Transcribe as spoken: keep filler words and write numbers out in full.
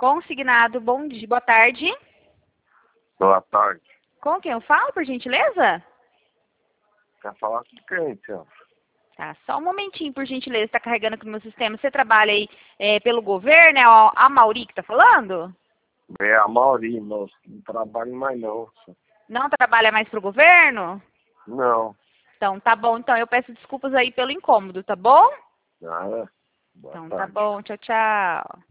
Consignado, bom dia, boa tarde. Boa tarde. Com quem eu falo, por gentileza? Quer falar com quem, senhor? Tá, só um momentinho, por gentileza, está carregando aqui no meu sistema. Você trabalha aí é, pelo governo, é a a Mauri que tá falando? É a Mauri, moço. Não trabalho mais não, senhor. Não trabalha mais pro governo? Não. Então, tá bom. Então, eu peço desculpas aí pelo incômodo, tá bom? Nada. Boa Então, tá tarde. bom. Tchau, tchau.